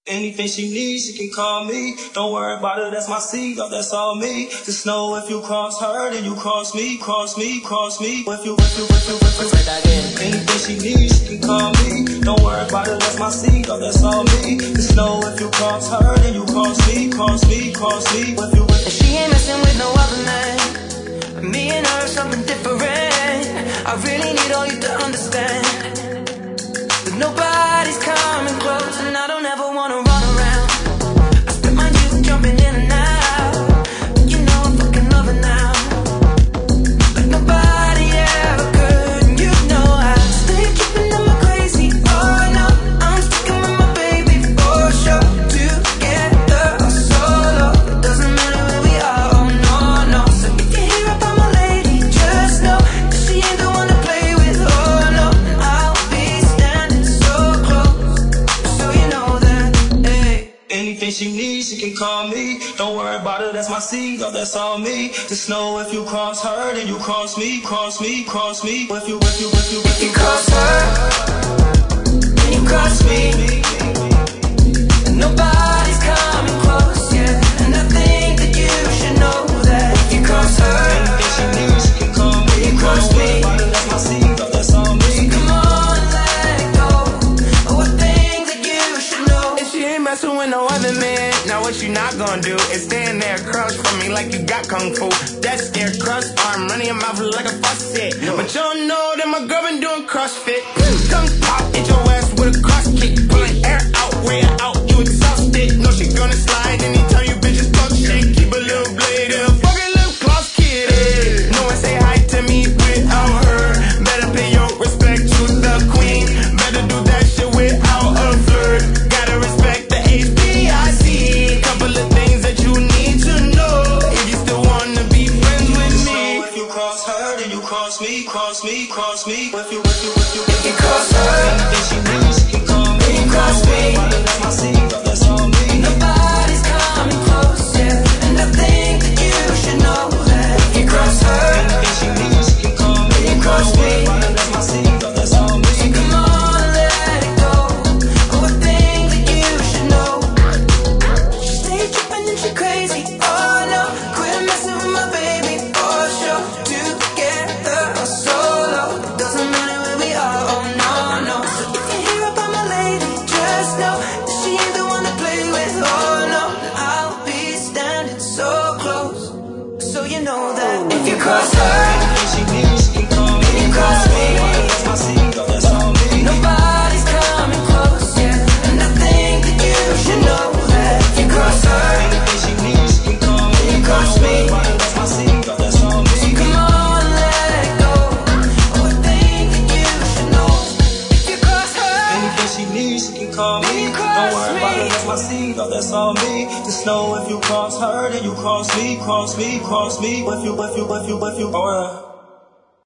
Anything she needs, she can call me. Don't worry about it, that's my seed, oh, that's all me. Just know if you cross her, then you cross me, cross me, cross me. If you. Anything she needs, she can call me. Don't worry about it, that's my seed, oh, that's all me. Just know if you cross her, then you cross me, cross me, cross me. And she ain't messing with no other man. Me and her, something different. I really need all you to understand that nobody's coming close, and I don't ever wanna run around. I spent my youth jumping in and out, but you know I'm fucking loving now, like nobody ever could. And you know I stay keeping on my crazy. Oh no, I'm sticking with my baby for sure. Together or solo, it doesn't matter where we are. Oh no, no. So if you hear about my lady, just know that she ain't the one to play with. Oh no, I'll be standing so close, so you know that. Hey. Anything she needs, she can call me. Don't worry about it, that's my seed, oh, that's all me. Just know if you cross her, then you cross me, cross me, cross me. If you cross her, then you cross me, and nobody's coming close, yeah. And I think that you should know that if you cross her, anything she needs, she can call me. you cross me. Don't worry about it, that's my seed, oh, that's all me. Come on, let it go. Oh, I think that you should know. And she ain't messing with no other man. Now what you not gonna do is stand there across from me like you got kung fu. That scare crust arm running your mouth like a faucet. But you don't know that my girl been doing CrossFit. Tongue pop, hit your ass with a cross kick. Pulling air out, way out, you exhausted. No, she gonna slide anytime you bitches talk shit. Keep a little blade and fucking lip gloss kid. No one say hi to me without her. Better pay your respect to the queen. Better do that shit without a flirt. Gotta respect the HBIC. Couple of things that you need to know if you still wanna be friends with me. So if you cross her, then you cross me, cross me, cross me. If you cross her, anything she needs, she can call me. you cross me. That's my seed, oh, that's all me. Nobody's coming close, yeah. And I think that you should know that if you cross her, Anything she needs, she can call me. you cross me. That's my seed, oh, that's all me. Come on, let it go. Oh, I think that you should know. She stay tripping and she crazy. Oh no, quit messing with my baby for sure. Together or solo, it doesn't matter where we are. Oh no, no. So if you hear about my lady, just know that she ain't the one to play with. Oh no, I'll be standing so close, so you know that if you cross her, Anything she needs, she can call me. you cross me. That's my seed, oh, that's all me. Nobody's coming close, yeah. And I think that you should know that if you cross her, Anything she needs, she can call me. you cross me. That's my seed, oh, that's all me. Come on, let it go. Oh, I think that you should know if you cross her. Anything she needs, she can call me. You cross Don't worry about me. it, that's my seed, oh, that's all me. Just know if you cross her, then you cross me, cross me, cross me. If you,